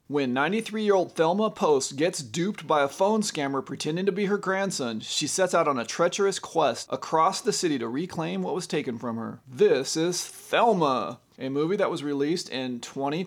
When 93-year-old Thelma Post gets duped by a phone scammer pretending to be her grandson, she sets out on a treacherous quest across the city to reclaim what was taken from her. This is Thelma, a movie that was released in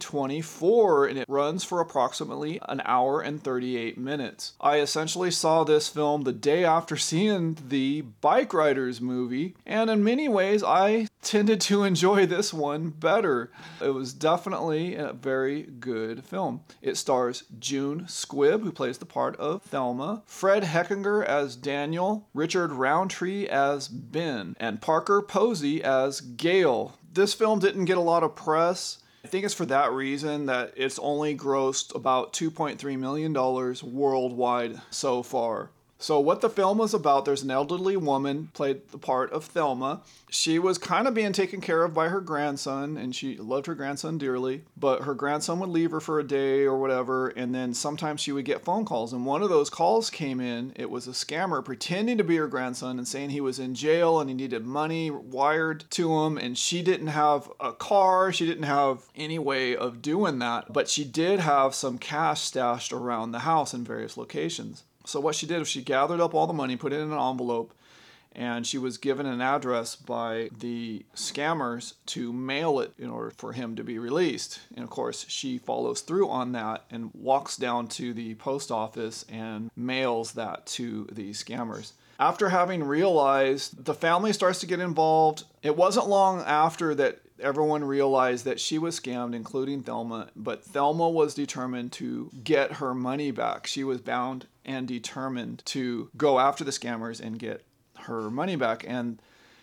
2024, and it runs for approximately an hour and 38 minutes. I essentially saw this film the day after seeing the Bike Riders movie, and in many ways I tended to enjoy this one better. It was definitely a very good film. It stars June Squibb, who plays the part of Thelma, Fred Heckinger as Daniel, Richard Roundtree as Ben, and Parker Posey as Gale. This film didn't get a lot of press. I think it's for that reason that it's only grossed about $2.3 million worldwide so far. So what the film was about, there's an elderly woman played the part of Thelma. She was kind of being taken care of by her grandson, and she loved her grandson dearly, but her grandson would leave her for a day or whatever, and then sometimes she would get phone calls, and one of those calls came in. It was a scammer pretending to be her grandson and saying he was in jail and he needed money wired to him, and she didn't have a car, she didn't have any way of doing that, but she did have some cash stashed around the house in various locations. So what she did was she gathered up all the money, put it in an envelope, and she was given an address by the scammers to mail it in order for him to be released. And of course, she follows through on that and walks down to the post office and mails that to the scammers. After having realized, the family starts to get involved. It wasn't long after that everyone realized that she was scammed, including Thelma, but Thelma was determined to get her money back. She was bound and determined to go after the scammers and get her money back. And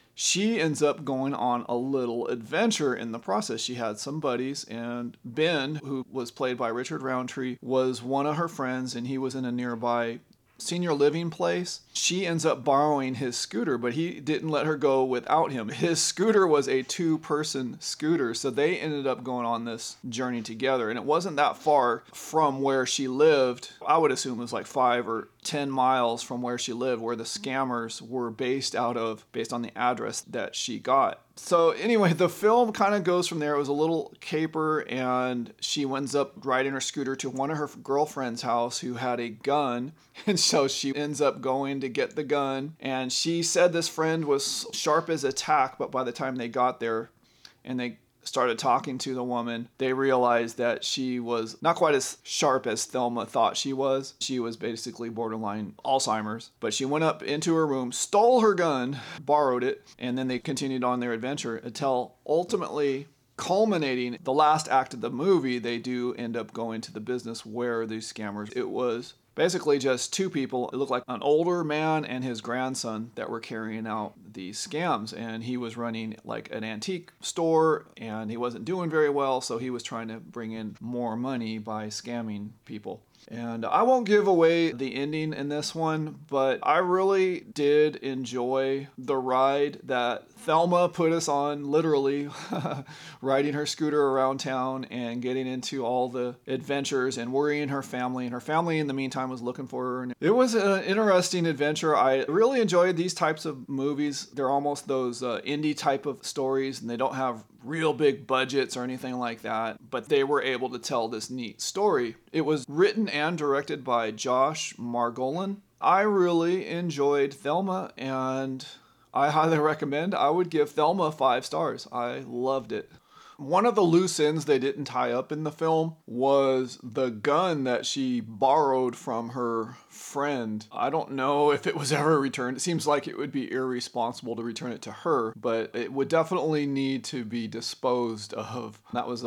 she ends up going on a little adventure in the process. She had some buddies, and Ben, who was played by Richard Roundtree, was one of her friends, and he was in a nearby senior living place. She ends up borrowing his scooter, but he didn't let her go without him. His scooter was a two-person scooter, so they ended up going on this journey together. And it wasn't that far from where she lived. I would assume it was like 5 or 10 miles from where she lived, where the scammers were based out of, based on the address that she got. So anyway, the film kind of goes from there. It was a little caper, and she ends up riding her scooter to one of her girlfriend's house who had a gun. And so she ends up going to get the gun. And she said this friend was sharp as a tack, but by the time they got there and they started talking to the woman, they realized that she was not quite as sharp as Thelma thought she was. She was basically borderline Alzheimer's. But she went up into her room, stole her gun, borrowed it, and then they continued on their adventure until ultimately, culminating the last act of the movie, they do end up going to the business where these scammers, it was basically just two people. It looked like an older man and his grandson that were carrying out these scams. And he was running like an antique store, and he wasn't doing very well, so he was trying to bring in more money by scamming people. And I won't give away the ending in this one, but I really did enjoy the ride that Thelma put us on, literally riding her scooter around town and getting into all the adventures and worrying her family. And her family in the meantime was looking for her. And it was an interesting adventure. I really enjoyed these types of movies. They're almost those indie type of stories, and they don't have real big budgets or anything like that, but they were able to tell this neat story. It was written and directed by Josh Margolin. I really enjoyed Thelma, and I highly recommend. I would give Thelma 5 stars. I loved it. One of the loose ends they didn't tie up in the film was the gun that she borrowed from her friend. I don't know if it was ever returned. It seems like it would be irresponsible to return it to her, but it would definitely need to be disposed of. That was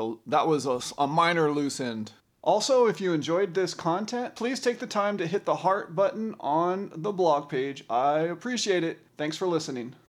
a minor loose end. Also, if you enjoyed this content, please take the time to hit the heart button on the blog page. I appreciate it. Thanks for listening.